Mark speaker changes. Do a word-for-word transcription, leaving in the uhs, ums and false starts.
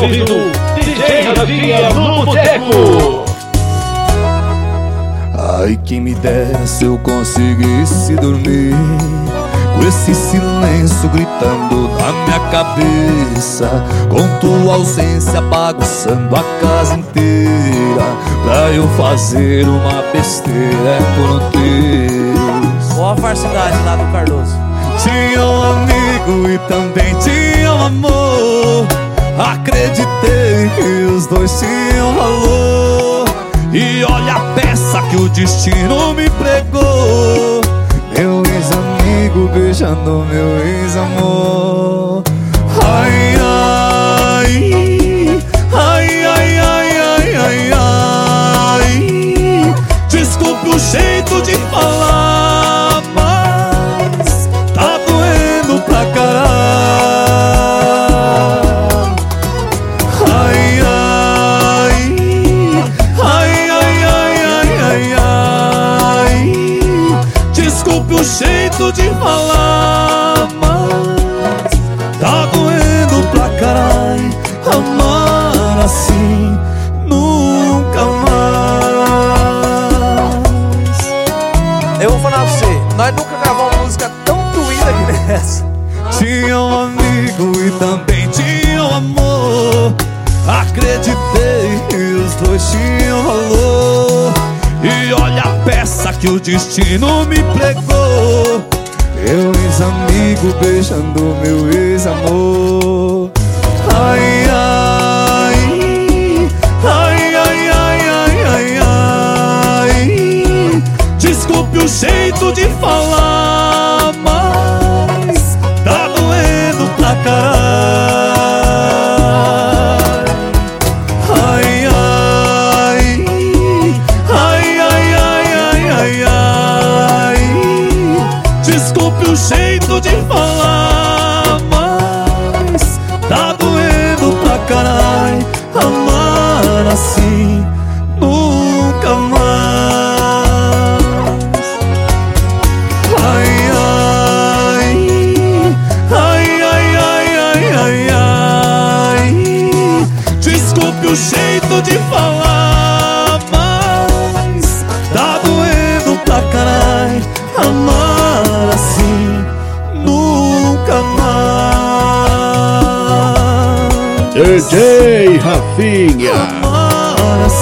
Speaker 1: ouvindo D J Rafinha no Boteco.
Speaker 2: Ai, quem me dera se eu conseguisse dormir com esse silêncio gritando na minha cabeça, com tua ausência bagunçando a casa inteira, pra eu fazer uma besteira por um Deus.
Speaker 3: Ó a farsidade lá do Cardoso.
Speaker 2: Tinha um amigo e também tinha um amor. Acreditei que os dois tinham valor. E olha a peça que o destino me pregou. Meu ex-amigo beijando meu ex-amor. Ai, ai, ai, ai, ai, ai, ai, ai. Desculpe o jeito de falar, mas tá doendo pra caralho. Ai, ai, ai, ai, ai, ai, ai, ai. Desculpe o jeito de falar, mas tá doendo pra caralho. Amar assim nunca mais.
Speaker 3: Eu vou falar pra você, nós nunca gravamos uma música tão doída que nessa.
Speaker 2: Tinha um amigo e também tinha um amor. Acreditei que os dois tinham valor. E olha a peça que o destino me pregou. Meu ex-amigo beijando meu ex-amor. Ai, ai, ai, ai, ai, ai, ai, ai. Desculpe o jeito de falar, mas tá doendo pra caralho. Ai, ai, ai, ai, ai, ai, ai, ai. Desculpe o jeito de falar, mas tá doendo pra caralho. Amar assim nunca mais. Ai, ai, ai, ai, ai, ai, ai, ai. Desculpe o jeito de falar, mas tá doendo pra caralho. Amar assim nunca mais.
Speaker 1: D J Rafinha.
Speaker 2: Amar assim